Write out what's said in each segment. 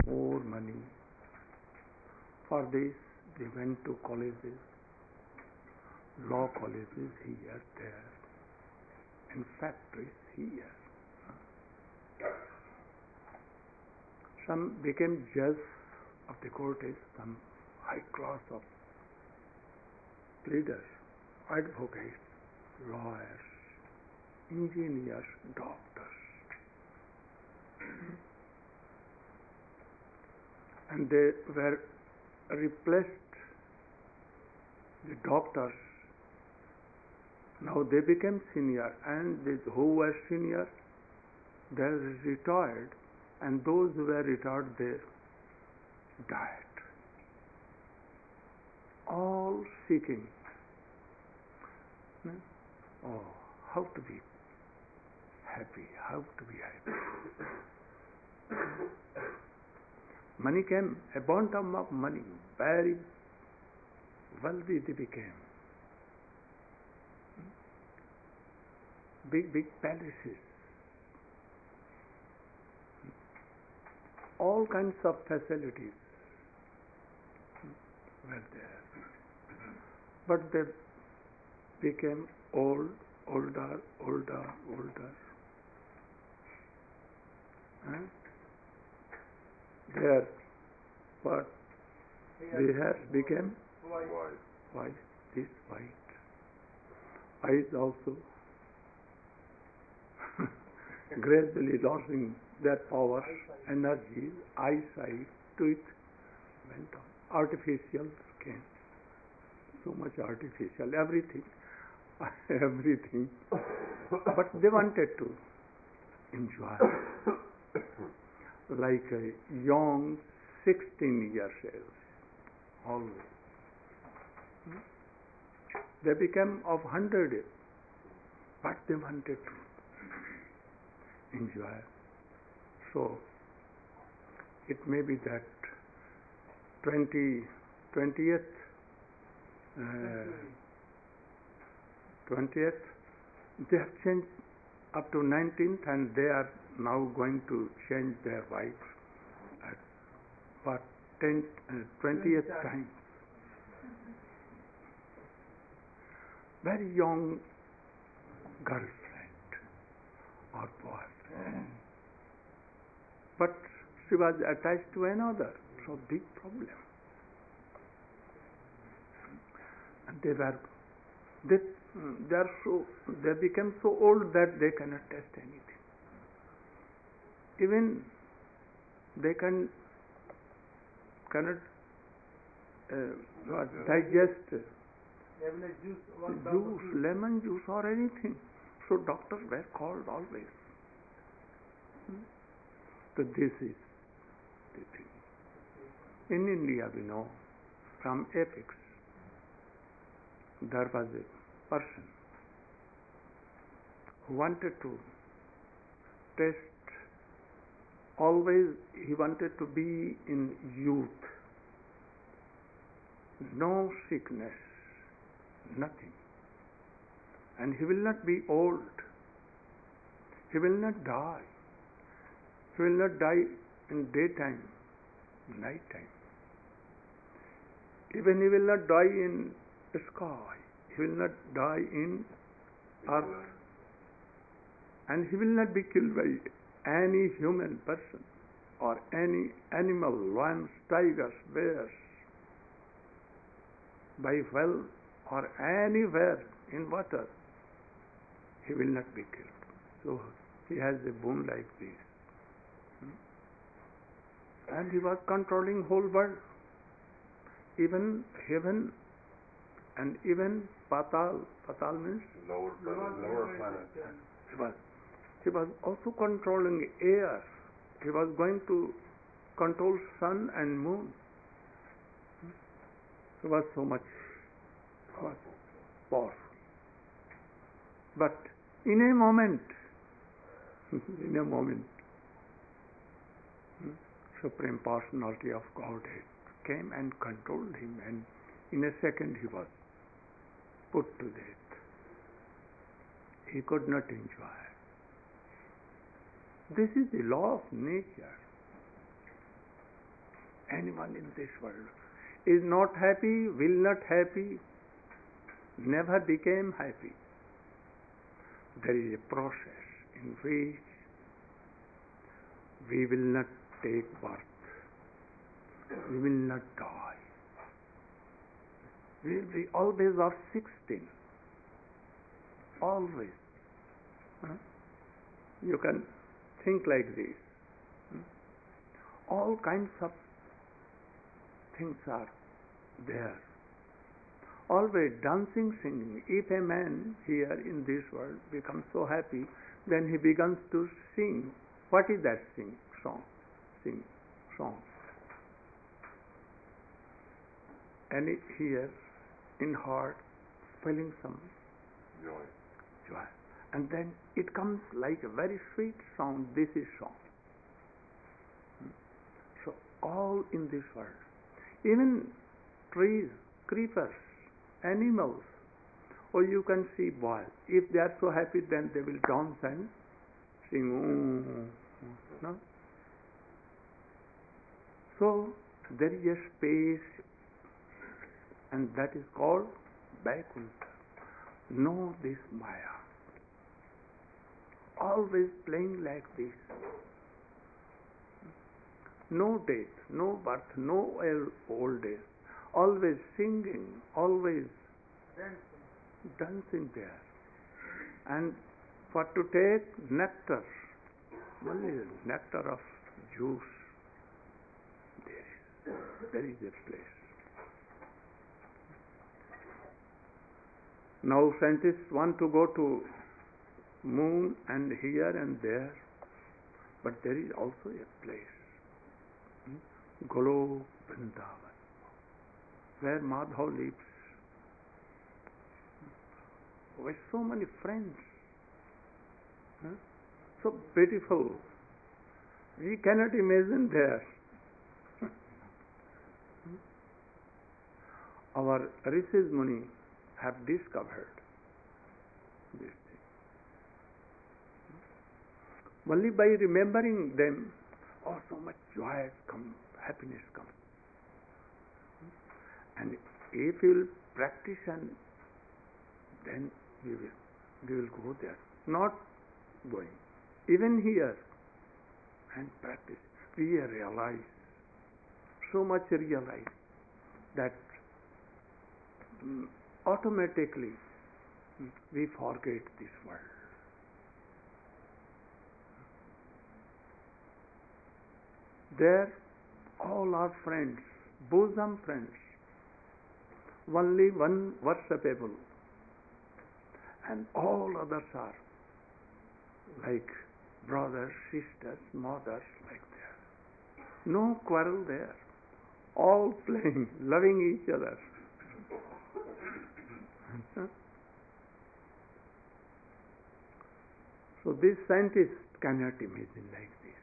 more money. For this, they went to colleges, law colleges here, there, and factories here. Some became judges of the courts, some high class of leaders, advocates, lawyers, engineers, doctors. And they were replaced, the doctors. Now they became senior, and these who were senior, they retired, and those who were retired, they died. All seeking, oh, how to be happy, how to be happy. Money came, abundance of money, very wealthy they became. Big, big palaces. All kinds of facilities were there. But they became older. Their what? Their hair became white. This white. Eyes also gradually losing their power, energy, eyesight to it went on. Artificial skin. So much artificial, everything. Everything. But they wanted to enjoy. Like a young 16 years old, always. They became of 100, but they wanted to enjoy. So, it may be that 20th, they have changed up to 19th, and they are now going to change their wives at what 20th time. Very young girlfriend or boyfriend, but she was attached to another, so big problem. And they became so old that they cannot taste anything. Even they cannot digest juice, lemon juice or anything. So doctors were called always. So this is the thing. In India, we know, from Apex, there was a person who wanted to test. Always he wanted to be in youth. No sickness, nothing. And he will not be old. He will not die. He will not die in daytime, nighttime. Even he will not die in the sky. He will not die in earth. And he will not be killed by any human person or any animal, lions, tigers, bears, by well or anywhere in water. He will not be killed. So he has a boon like this. And he was controlling whole world, even heaven and even Patal. Patal means lower planet. He was also controlling air. He was going to control sun and moon. He was so much powerful. But in a moment, Supreme Personality of Godhead came and controlled him, and in a second he was put to death. He could not enjoy. This is the law of nature. anyone in this world is not happy, will not happy, never became happy. There is a process in which we will not take birth, we will not die. We will be always of 16. Always. You can think like this. All kinds of things are there. Always dancing, singing. If a man here in this world becomes so happy, then he begins to sing. What is that song? Sing song. And here in heart feeling some joy. And then it comes like a very sweet sound. This is song. So all in this world, even trees, creepers, animals, or you can see boys. If they are so happy, then they will dance and sing. No? So there is a space, and that is called Vaikuntha. Know this Maya. Always playing like this. No death, no birth, no old age. Always singing, always dancing there. And for to take nectar, only nectar of juice, there is a place. Now scientists want to go to moon and here and there, but there is also a place, Golok Vrindavan, where Madhav lives with so many friends, so beautiful. We cannot imagine there. Our Rishis Muni have discovered this thing. Only by remembering them, so much joy comes, happiness comes. And if you will practice, and then we will go there. Not going. Even here, and practice, we realize, so much realize that automatically we forget this world. There, all are friends, bosom friends. Only one worshipable, and all others are like brothers, sisters, mothers, like that. No quarrel there. All playing, loving each other. So these scientists cannot imagine like this.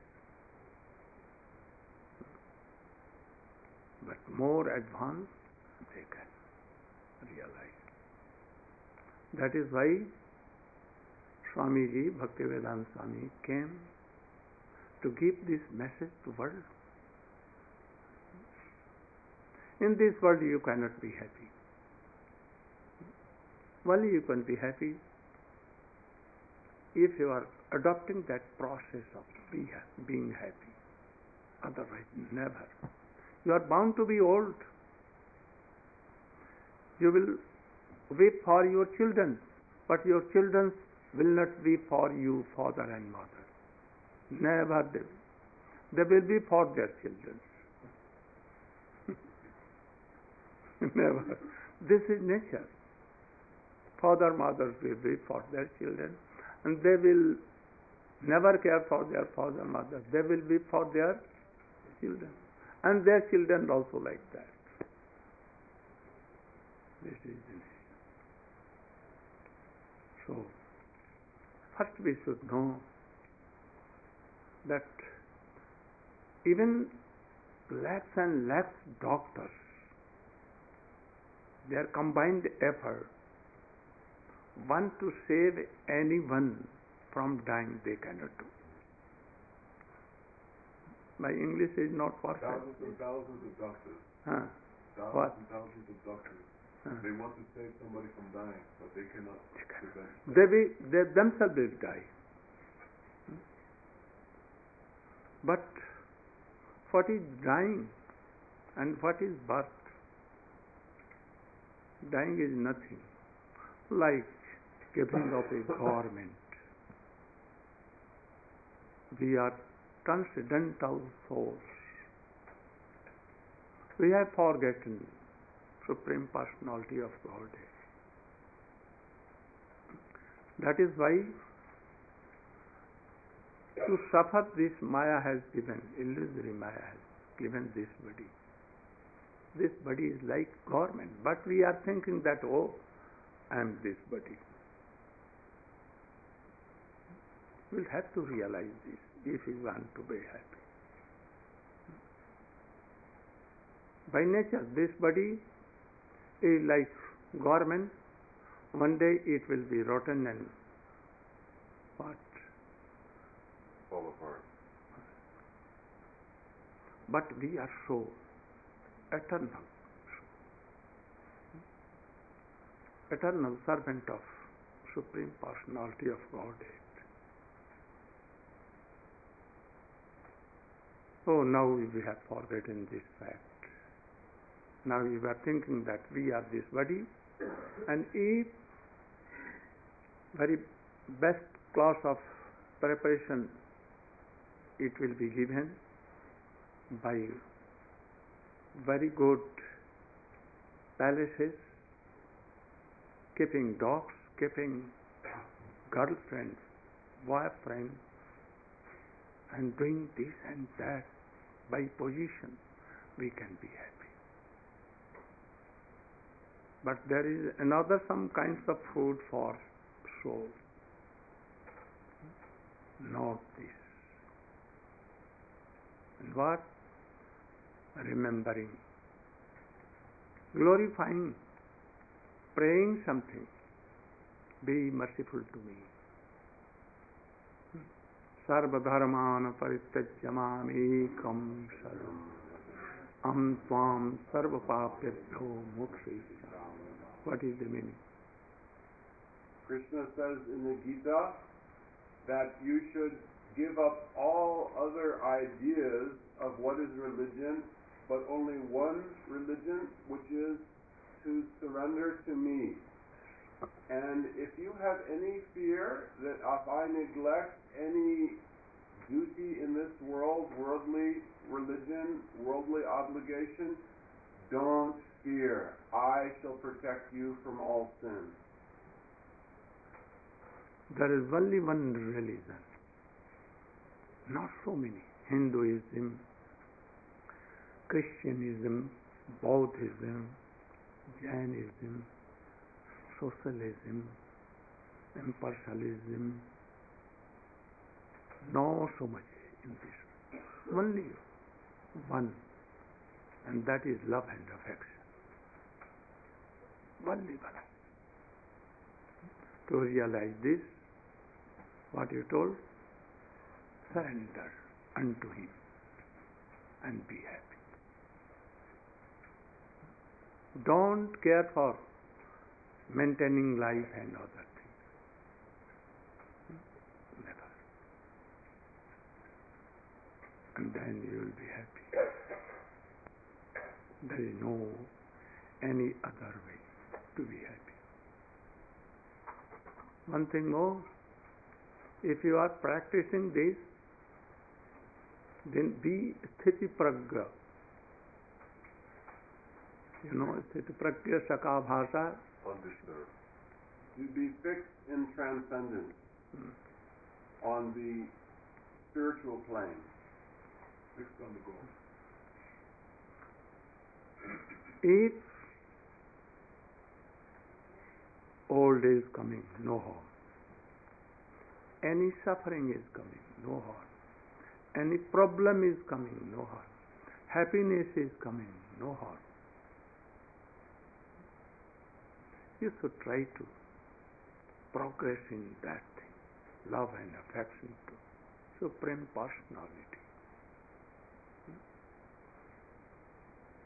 But more advanced, they can realize. That is why Swamiji, Bhaktivedanta Swami, came to give this message to the world. In this world you cannot be happy. Only you can be happy if you are adopting that process of being happy. Otherwise, never. You are bound to be old. You will weep for your children, but your children will not weep for you, father and mother. Never they will. They will be for their children. Never. This is nature. Father, mothers will weep for their children, and they will never care for their father, mother. They will weep for their children, and their children also like that. This is the nature. So, first we should know that even lakhs and lakhs doctors, their combined effort, want to save anyone from dying, they cannot do. My English is not perfect. Thousands and thousands of doctors. Huh? Thousands What? and thousands of doctors. Huh? They want to save somebody from dying, but they cannot prevent. They themselves will die. But what is dying and what is birth? Dying is nothing like giving up a garment. We are transcendental souls. We have forgotten Supreme Personality of Godhead. That is why to suffer this Maya has given, illusory Maya has given this body. This body is like garment, but we are thinking that, oh, I am this body. We'll have to realize this if we want to be happy. By nature, this body is like garment. One day it will be rotten and what? Fall apart. But we are so eternal. Eternal servant of Supreme Personality of Godhead. Oh, now we have forgotten this fact. Now we are thinking that we are this body, and if very best class of preparation it will be given by very good palaces, keeping dogs, keeping girlfriends, boyfriends, and doing this and that by position, we can be happy. But there is another some kinds of food for soul, not this. And what? Remembering, glorifying, praying something. Be merciful to me. Sarvadharmana parityajya mamekam sharanam aham tvam sarvapapyabhyo mokshayisami. What is the meaning? Krishna says in the Gita that you should give up all other ideas of what is religion, but only one religion, which is to surrender to me. And if you have any fear that if I neglect any duty in this world, worldly religion, worldly obligation, don't fear. I shall protect you from all sin. There is only one religion, not so many. Hinduism, Christianism, Buddhism, Jainism, socialism, impartialism, not so much in this. Only one, and that is love and affection. Only one. To realize this, what you told, surrender unto Him and be happy. Don't care for maintaining life and other things. Never. And then you will be happy. There is no any other way to be happy. One thing more, if you are practicing this, then be sthiti pragya. You know, sthiti pragya saka bhasa. Undisturbed. To be fixed in transcendence on the spiritual plane. Fixed on the goal. If old is coming, no harm. Any suffering is coming, no harm. Any problem is coming, no harm. Happiness is coming, no harm. You should try to progress in that thing, love and affection to Supreme Personality.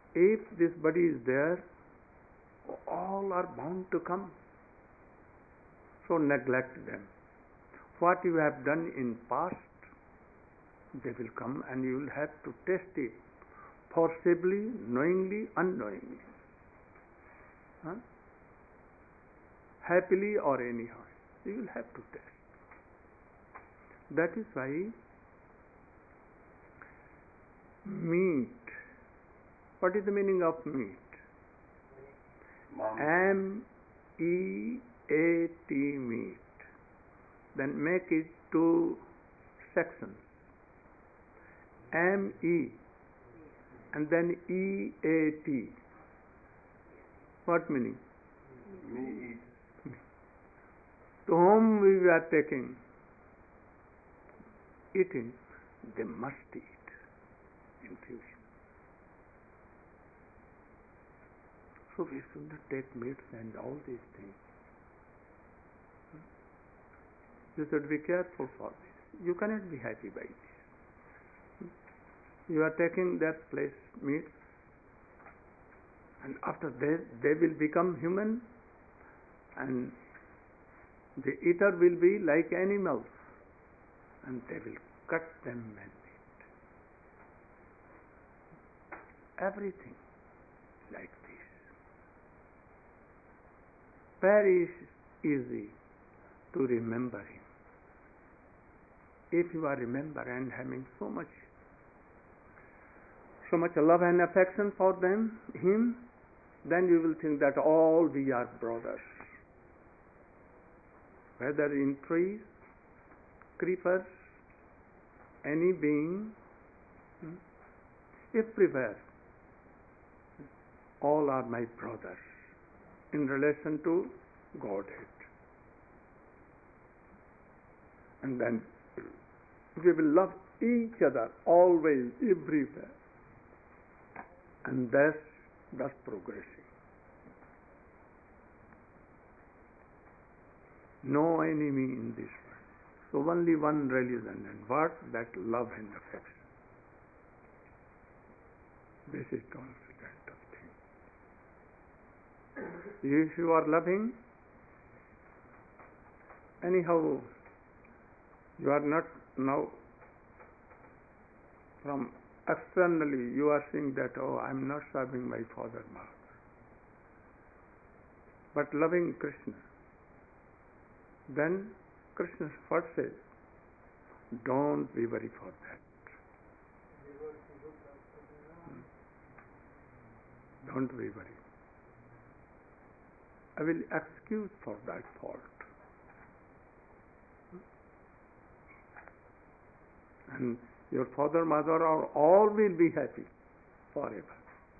if this body is there, all are bound to come. So neglect them. What you have done in past, they will come and you will have to test it forcibly, knowingly, unknowingly. Huh? Happily or anyhow. You will have to test. That is why meat. What is the meaning of meat? M-E-A-T, meat. Then make it two sections. M-E and then E-A-T. What meaning? Me eat. To whom we are taking, eating, they must eat in future. So we should not take meats and all these things. You should be careful for this. You cannot be happy by this. You are taking that place meats, and after they will become human, and the eater will be like animals, and they will cut them and eat. Everything like this. Very easy to remember him. If you are remember and having so much love and affection for him, then you will think that all we are brothers. Whether in trees, creepers, any being, everywhere, all are my brothers in relation to Godhead. And then we will love each other always, everywhere. And thus progressing. No enemy in this world. So only one religion, and what? That love and affection. This is constant of thing. If you are loving, anyhow, you are not now from externally you are saying that, oh, I am not serving my father, mother. But loving Krishna, then Krishna first says, don't be worried for that. Don't be worried. I will excuse for that fault. And your father, mother, all will be happy forever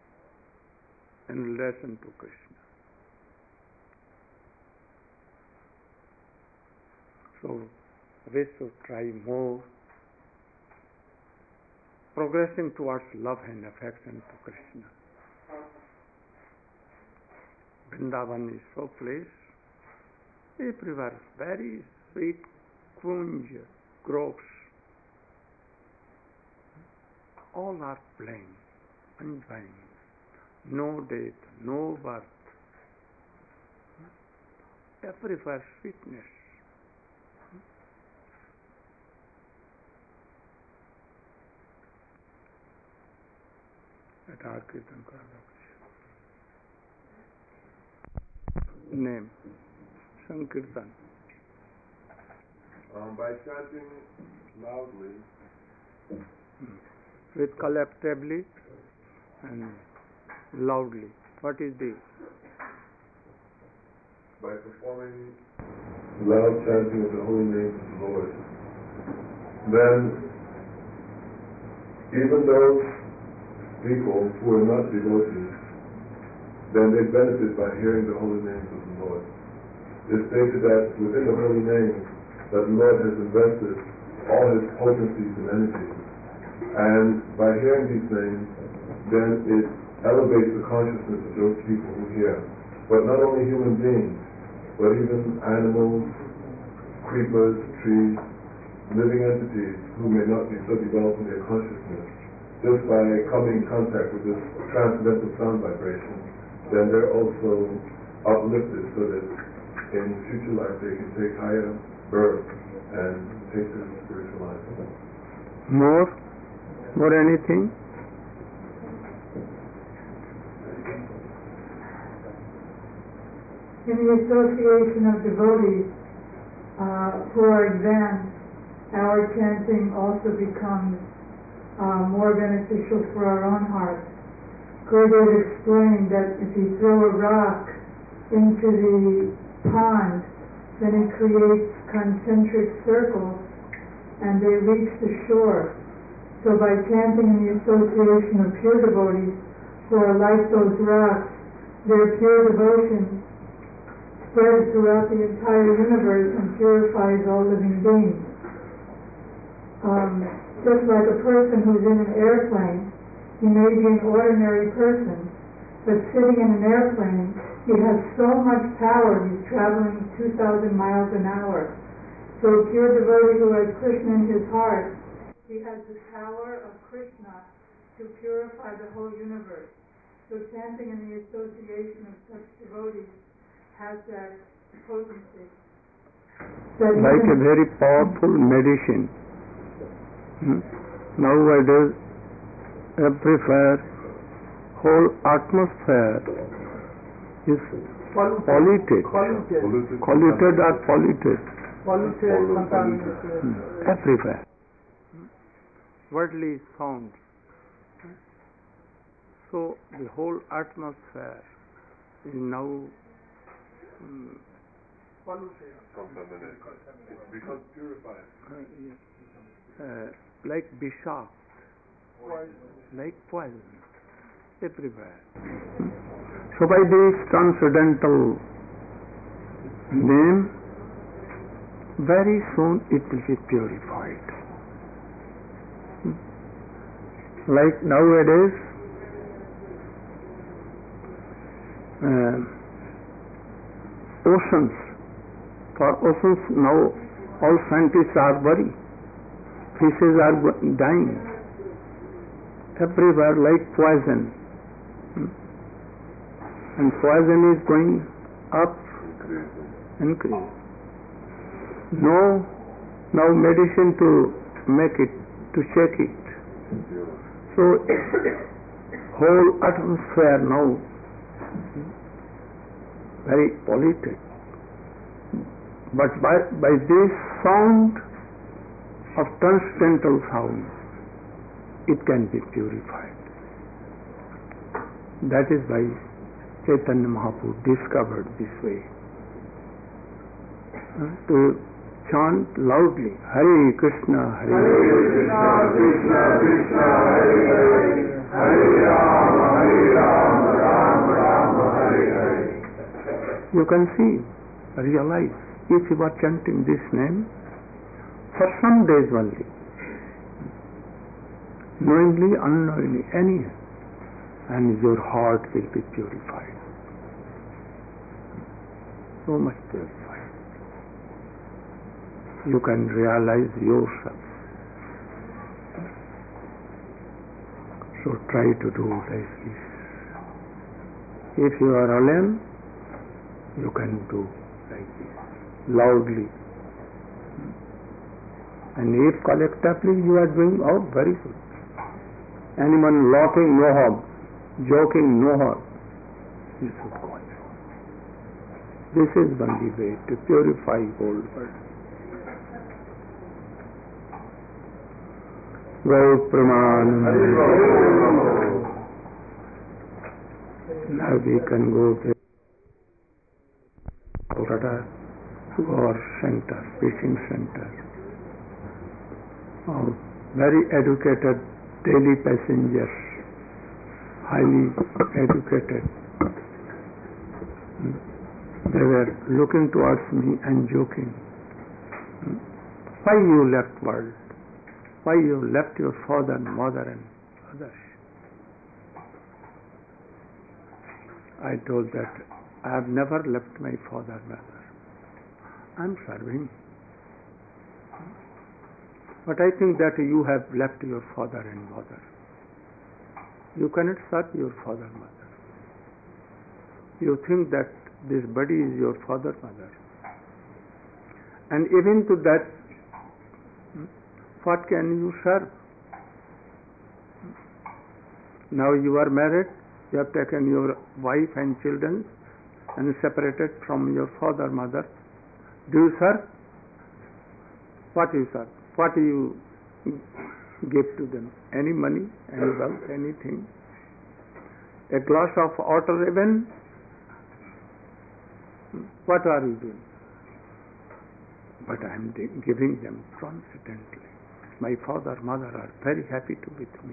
in relation to Krishna. So we should try more progressing towards love and affection to Krishna. Vrindavan is so place, everywhere very sweet kunj, groves. All are playing, enjoying. No death, no birth. Everywhere sweetness. At our Kirtan name, Sankirtan. By chanting loudly. With collectively and loudly. What is this? By performing loud chanting of the holy name of the Lord, then even those people who are not devotees, then they benefit by hearing the holy names of the Lord. It's stated that within the holy name that the Lord has invested all his potencies and energies. And by hearing these names, then it elevates the consciousness of those people who hear. But not only human beings, but even animals, creepers, trees, living entities who may not be so developed in their consciousness, just by coming in contact with this transcendental sound vibration, then they're also uplifted so that in future life they can take higher birth and take this spiritual life. More anything? In the association of devotees who are advanced, our chanting also becomes more beneficial for our own hearts. Gurudev explained that if you throw a rock into the pond, then it creates concentric circles and they reach the shore. So by chanting in the association of pure devotees who are like those rocks, their pure devotion spreads throughout the entire universe and purifies all living beings. Just like a person who's in an airplane, he may be an ordinary person, but sitting in an airplane, he has so much power, he's traveling 2,000 miles an hour. So a pure devotee who has Krishna in his heart, he has the power of Krishna to purify the whole universe. So chanting in the association of such devotees has that potency. Like a very powerful medicine. Nowadays, everywhere, whole atmosphere is polluted. Everywhere. Worldly sounds. So the whole atmosphere is now It becomes purified. like bishak, like poison, everywhere. So by this transcendental name, very soon it will be purified. Like nowadays, oceans. For oceans now all scientists are worried. Fishes are dying. Everywhere like poison. And poison is going up, increase. No medicine to make it, to shake it. So whole atmosphere now very polluted. But by this sound of transcendental sound, it can be purified. That is why Chaitanya Mahaprabhu discovered this way. To chant loudly, Hare Krishna, Hare Krishna, Krishna Krishna, Hare Hare, Hare Rama, Rama Rama, Hare Hare. You can see, realize, if you are chanting this name for some days only, knowingly, unknowingly, anyhow, and your heart will be purified. So much purified. You can realize yourself. So try to do like this. If you are alone, you can do like this, loudly. And if collectively you are doing, oh, very good. Anyone laughing, no harm. Joking, no harm. You should go on. This is only way to purify whole world. Gaur Pramanam. Now we can go to our center, teaching center. Very educated daily passengers, highly educated. They were looking towards me and joking. Why you left world? Why you left your father, mother and others? I told that I have never left my father, mother. I am serving. But I think that you have left your father and mother. You cannot serve your father, mother. You think that this body is your father, mother. And even to that, what can you serve? Now you are married, you have taken your wife and children and separated from your father, mother. Do you serve? What you serve? What do you give to them? Any money, any wealth, anything? A glass of water even? What are you doing? But I am giving them transcendently. My father, mother are very happy to be with me.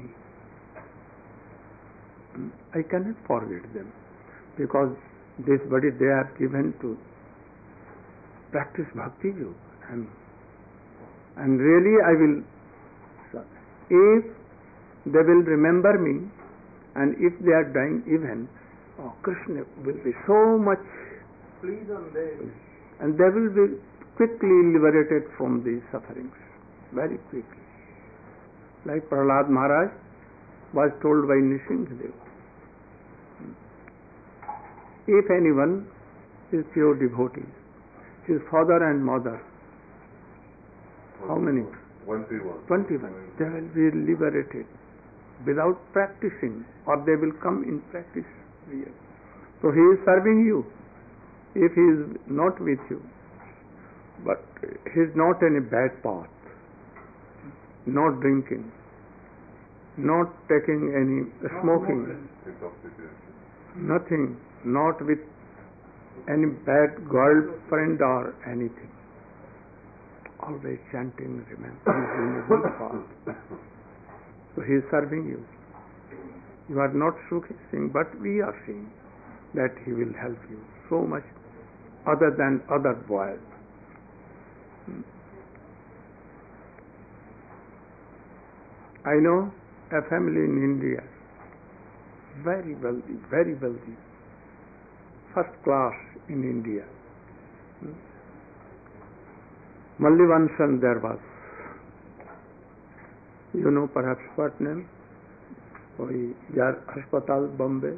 I cannot forget them because this body they are given to practice bhakti yoga. And really I will, if they will remember me and if they are dying even, Krishna will be so much pleased on them and they will be quickly liberated from these sufferings, very quickly. Like Prahlad Maharaj was told by Nrsimhadev, if anyone is pure devotee, his father and mother, how many? 21. 21. They will be liberated without practicing, or they will come in practice here. So he is serving you. If he is not with you, but he is not in a bad path, not drinking, not taking any smoking, nothing, not with any bad girlfriend or anything. Always chanting, remembering, in a good path. So he is serving you. You are not seeing, but we are seeing that he will help you so much other than other boys. I know a family in India, very wealthy, first class in India. Mallivansan there was. You know perhaps what name? Yar Haspatal, Bombay.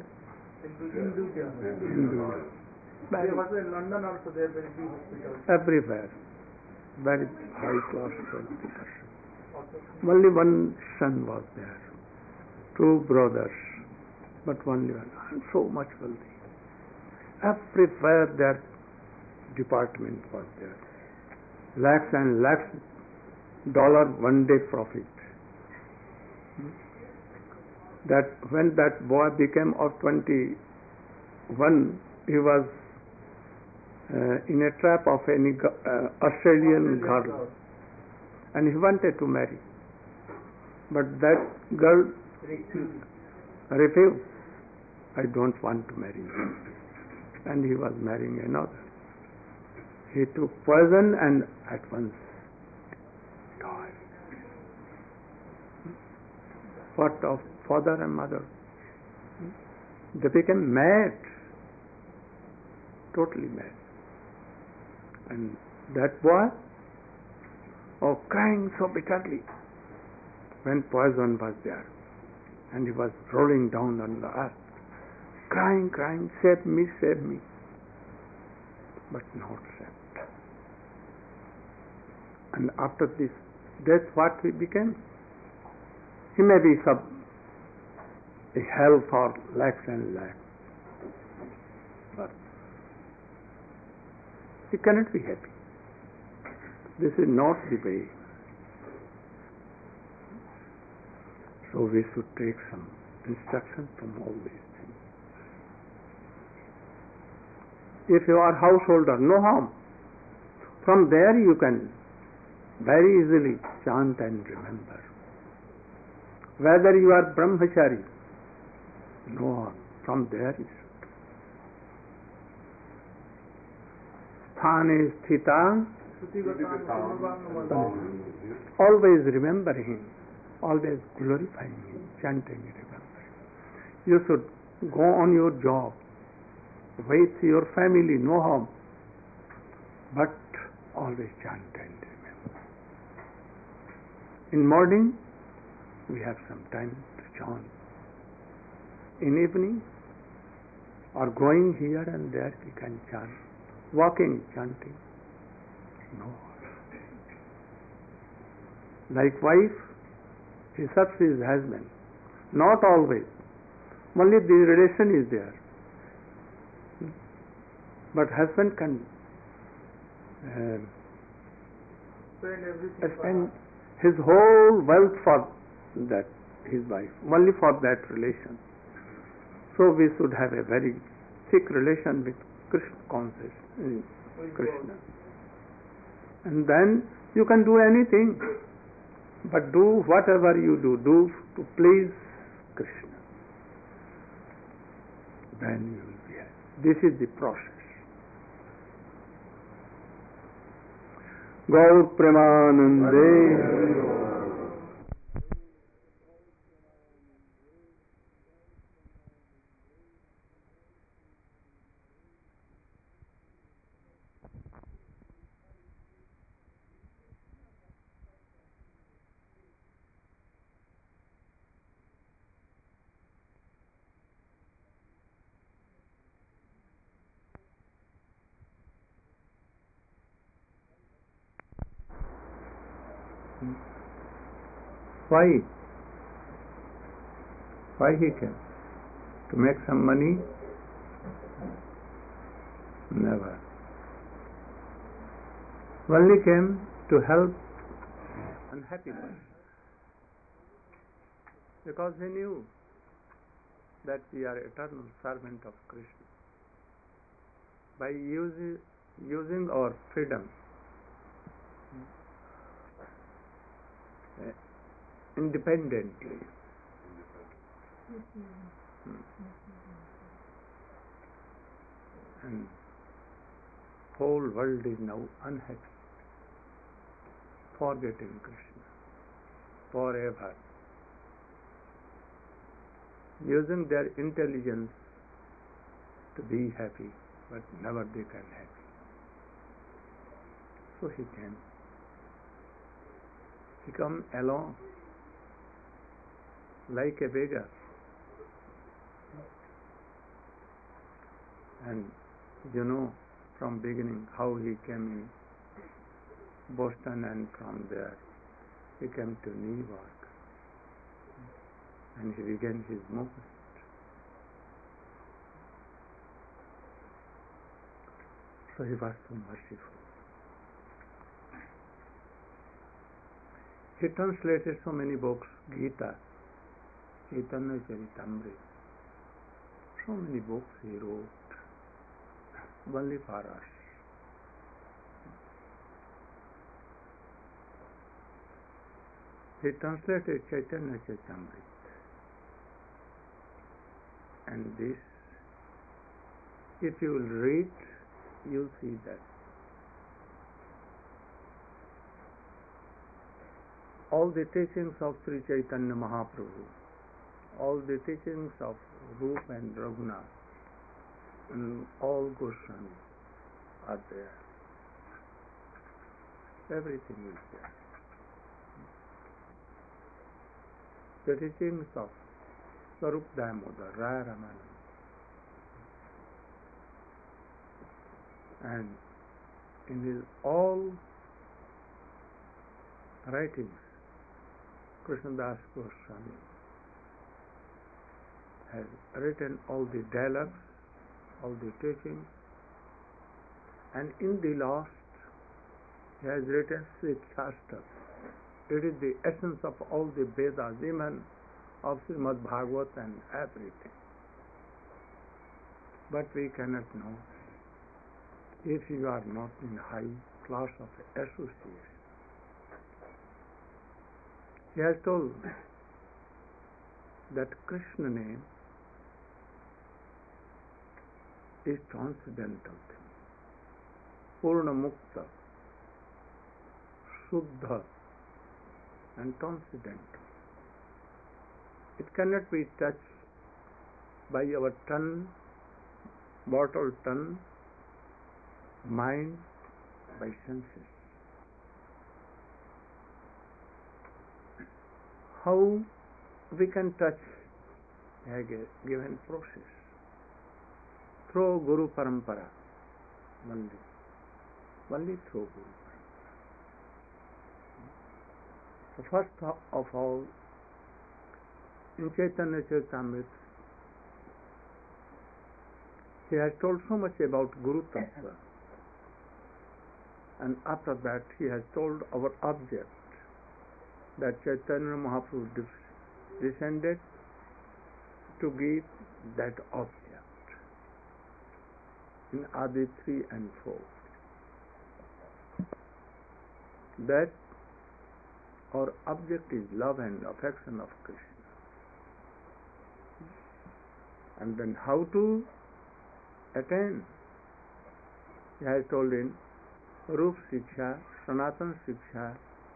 Hindu. There was in London also there very big hospitals. Everywhere. Very high class wealthy person. Only one son was there. Two brothers, but only one. And so much wealthy. Everywhere their department was there. Lakhs and lakhs dollar one day profit. That when that boy became of 21, he was in a trap of any Australian girl, and he wanted to marry, but that girl refused. I don't want to marry you. And he was marrying another. He took poison and at once died. What of father and mother? They became mad, totally mad. And that boy, crying so bitterly when poison was there, and he was rolling down on the earth, crying, save me, but not saved. And after this death, what he became? He may be a hell for lakhs and lakhs, but he cannot be happy. This is not the way. So we should take some instruction from all these things. If you are householder, no harm. From there you can very easily chant and remember. Whether you are brahmachari, no harm. From there you should. Sthane sthita, always remember him, always glorifying him, chanting, remembering. You should go on your job with your family, no harm, but always chant and remember. In morning, we have some time to chant. in evening, or going here and there we can chant, walking, chanting. No. Like wife, he serves his husband. Not always. Only the relation is there. But husband can spend his whole wealth for that, his wife, only for that relation. So we should have a very thick relation with Krishna consciousness, Krishna. And then you can do anything, but do whatever you do to please Krishna. Then you will be happy. This is the process. Gaur Premanande. Why? Why he came? To make some money? Never. Only came to help unhappy person. Because he knew that we are eternal servant of Krishna. By using our freedom, independently. And whole world is now unhappy, forgetting Krishna forever, using their intelligence to be happy, but never they can happy. So he came. He come alone, like a beggar. And you know from beginning how he came in Boston, and from there he came to New York and he began his movement. So he was so merciful. He translated so many books, Gita, Chaitanya Charitamrita, so many books he wrote, only for us. He translated Chaitanya Charitamrita, and this, if you will read, you'll see that all the teachings of Sri Chaitanya Mahaprabhu, all the teachings of Rupa and Raghunath, and all Goswamis are there. Everything is there. The teachings of Swarup Damodar, Raya Ramananda, and in his all writings, Krishnadas Goswami has written all the dialogues, all the teachings, and in the last he has written Shikshastra. It is the essence of all the Vedas, even of Srimad Bhagavat and everything. But we cannot know if you are not in high class of association. He has told that Krishna name is transcendental thing. Purna Mukta, Shuddha, and transcendental. It cannot be touched by our tongue, mortal tongue, mind, by senses. How we can touch has given process through Guru Parampara, only through Guru Parampara. So first of all, in Chaitanya Charitamrita, he has told so much about Guru Tattva, and after that he has told our object, that Chaitanya Mahaprabhu descended to give that object in Adi 3 and 4. That our object is love and affection of Krishna. And then how to attain? He has told in Rup Siksha, Sanatan Siksha,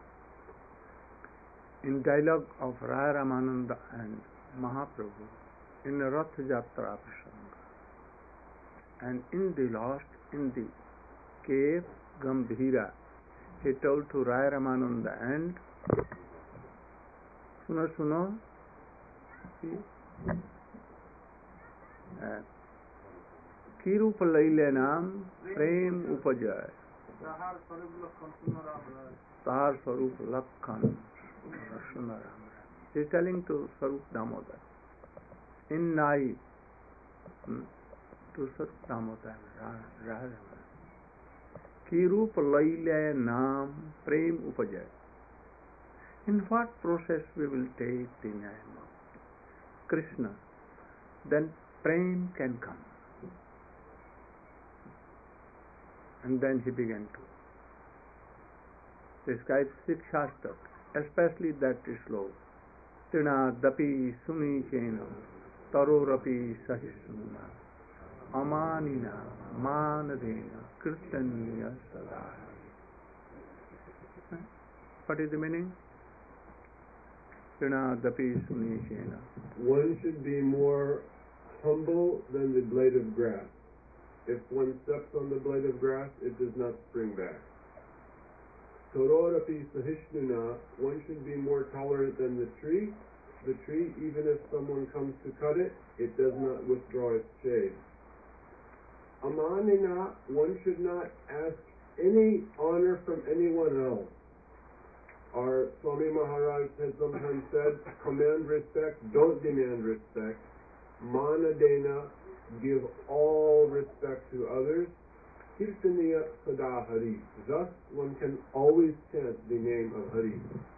in dialogue of Raya Ramananda and Mahaprabhu in the Rath Jatra Prasanga. And in the cave Gambhira, he told to Raya Ramananda and Suno, की रूप लैले नाम प्रेम उपजय तार स्वरूप Lakhan Sundaram. He is telling to Sarup Damodar in Nai to Sarup Damodar Radha की रूप लैले नाम प्रेम उपजय. In what process we will take the name of Krishna, then prem can come. And then he began to describe Sikshastak, especially that sloka. Tina dapi suni chena tarorapi sahisnuna amanina manadena kirtaniya sada. What is the meaning? Tina dapi suni chena. One should be more humble than the blade of grass. If one steps on the blade of grass, it does not spring back. Tororapi sahishnuna, one should be more tolerant than the tree. The tree, even if someone comes to cut it, it does not withdraw its shade. Amanina, one should not ask any honor from anyone else. Our Swami Maharaj has sometimes said, command respect, don't demand respect. Manadena, give all respect to others. Kirtaniya Sada Hari. Thus one can always chant the name of Hari.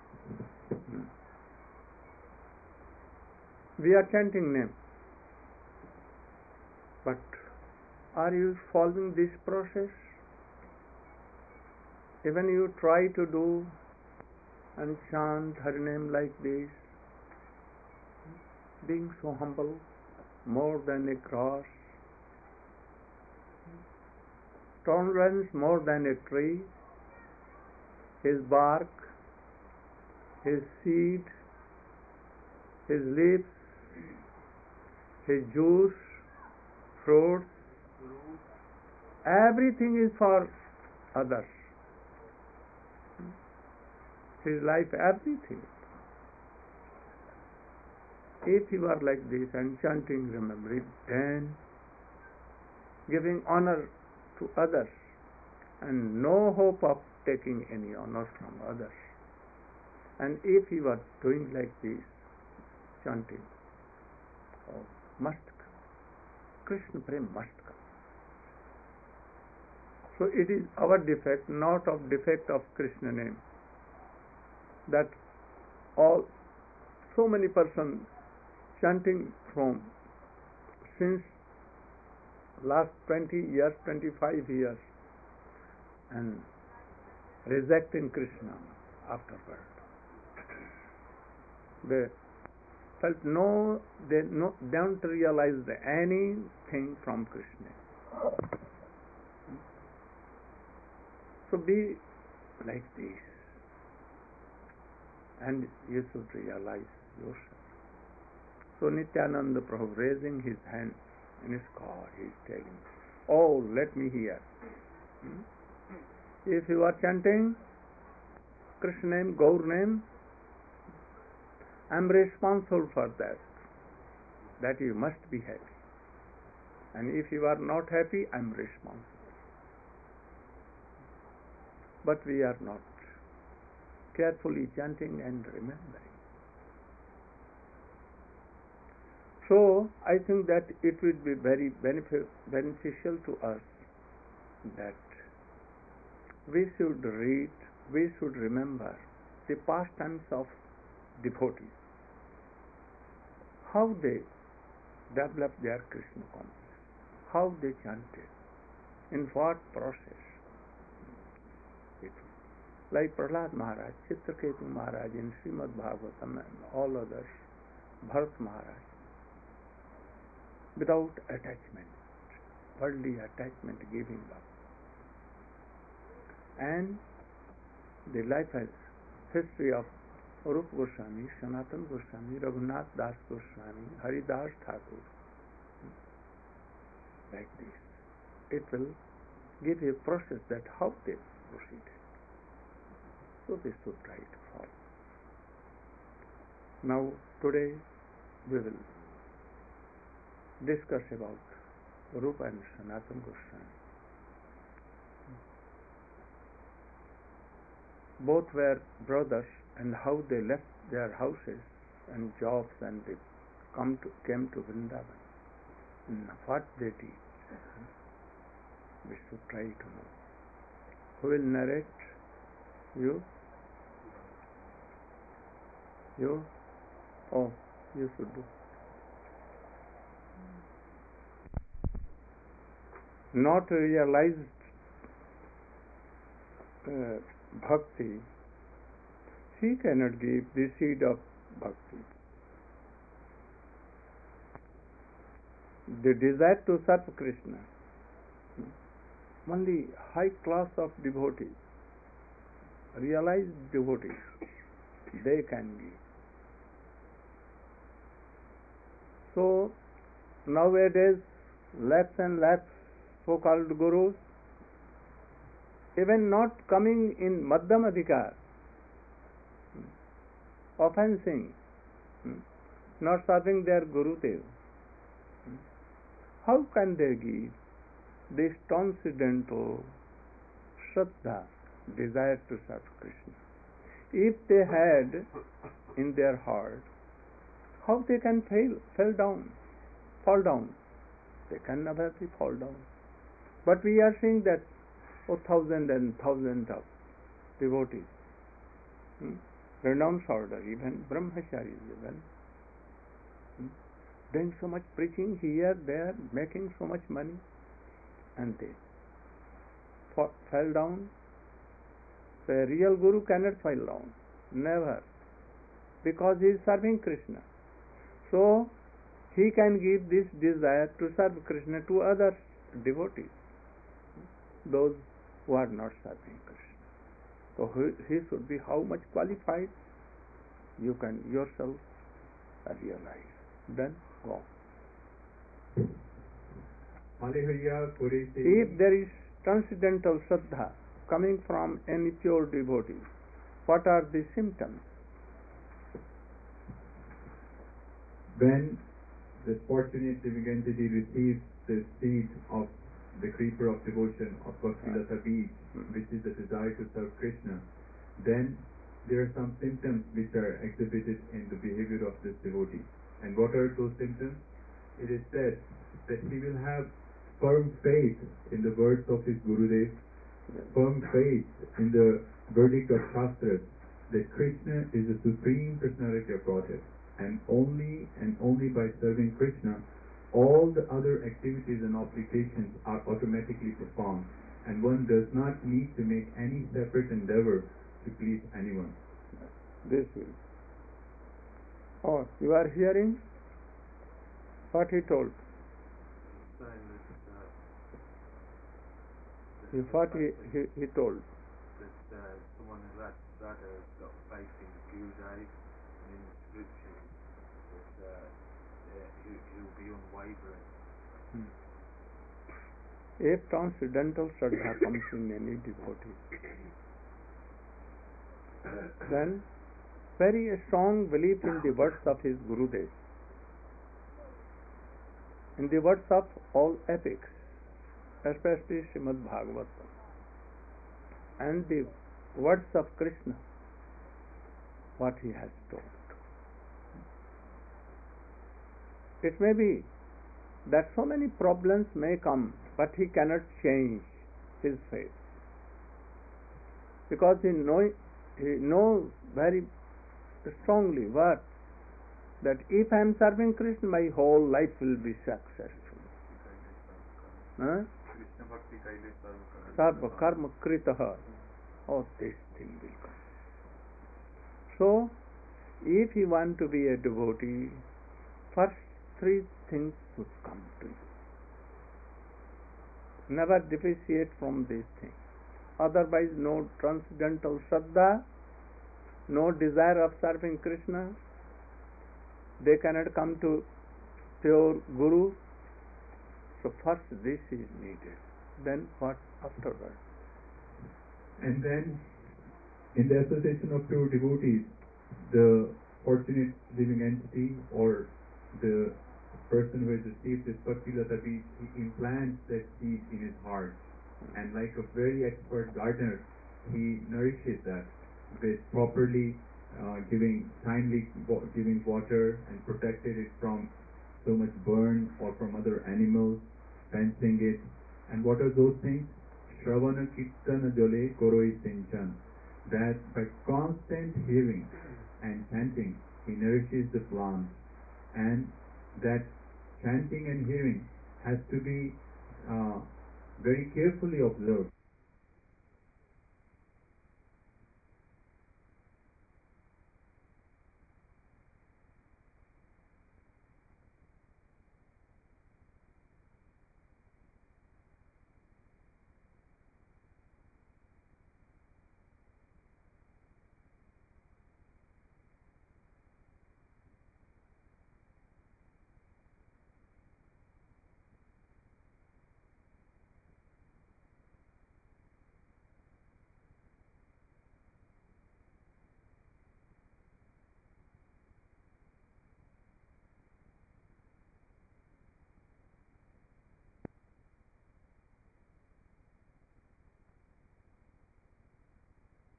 We are chanting name, but are you following this process? Even you try to do and chant Hari name like this, being so humble, more than a grass, tolerance more than a tree, his bark, his seed, his leaves, his juice, fruits, everything is for others. His life, everything. If you are like this and chanting, remembering, then giving honor to others and no hope of taking any honor from others. And if you are doing like this, chanting, must come. Krishna Prem must come. So it is our defect, not of defect of Krishna name, that so many persons chanting from since last 20 years, 25 years, and rejecting Krishna afterward. They felt they don't realize anything from Krishna. So be like this, and you should realize yourself. So Nityananda Prabhu raising his hand in his car, he is telling, oh, let me hear. If you are chanting Krishna name, Gaur name, I am responsible for that. that you must be happy. And if you are not happy, I am responsible. But we are not carefully chanting and remembering. So, I think that it will be very beneficial to us that we should read, we should remember the pastimes of devotees, how they developed their Krishna consciousness, how they chanted, in what process. Like Prahlad Maharaj, Chitraketu Maharaj in Srimad Bhagavatam and all others, Bharat Maharaj, without attachment, worldly attachment, giving up. And the life has history of Rupa Goswami, Sanatana Goswami, Raghunath Das Goswami, Haridas Thakur, like this. It will give a process that how they proceeded. So we should try to follow. Now, today we will discuss about Rupa and Sanatana Goswami. Both were brothers, and how they left their houses and jobs and they came to Vrindavan. And what they did, we should try to know. Who will narrate? You? You? Oh, you should do. Not realized bhakti, she cannot give the seed of bhakti. The desire to serve Krishna, only high class of devotees, realized devotees, they can give. So, nowadays, lakhs and lakhs so-called gurus, even not coming in Madhyam Adhikar, offensing, not serving their Gurudev. How can they give this transcendental Shraddha, desire to serve Krishna? If they had in their heart, how they can fall down? They can never be fall down. But we are seeing that thousands and thousands of devotees, renounced order, even brahmacharis, even doing so much preaching here, there, making so much money, and they fell down. So a real guru cannot fall down, never, because he is serving Krishna. So he can give this desire to serve Krishna to other devotees, those who are not serving Krishna. So he should be how much qualified? You can yourself realize. Then go. If there is transcendental Shraddha coming from any pure devotee, what are the symptoms? When the fortunate living entity receives the seed of the creeper of devotion of Bhakti-lata bead, which is the desire to serve Krishna, then there are some symptoms which are exhibited in the behavior of this devotee. And what are those symptoms? It is said that he will have firm faith in the words of his Gurudev, firm faith in the verdict of Shastras, that Krishna is the Supreme Personality of Godhead. And only by serving Krishna, all the other activities and obligations are automatically performed, and one does not need to make any separate endeavor to please anyone. This will. Oh, you are hearing what he told? What he told? That someone has rather got faith in Gurudev and in the scriptures, that he'll be unwavering. If transcendental Shraddha comes in any devotee, then very strong belief in the words of his Gurudev, in the words of all epics, especially Srimad Bhagavatam, and the words of Krishna, what he has told. It may be that so many problems may come, but he cannot change his faith, because he knows very strongly what, that if I am serving Krishna, my whole life will be successful. Huh? Krishna Bhakti Kaile Sarva karma kritaha. Oh, this thing will come. So, if you want to be a devotee, first three things should come to you. Never depreciate from these things. Otherwise, no transcendental Shraddha, no desire of serving Krishna. They cannot come to pure Guru. So first this is needed. Then what afterwards? And then, in the association of pure devotees, the fortunate living entity or the person who has received this Bhakti Lata Beej, he implants that seed in his heart. And like a very expert gardener, he nourishes that with properly timely giving water and protected it from so much burn or from other animals, fencing it. And what are those things? Shravana Kirtana Jale Koroi Sinchan. That by constant hearing and chanting, he nourishes the plants. And that chanting and hearing has to be very carefully observed.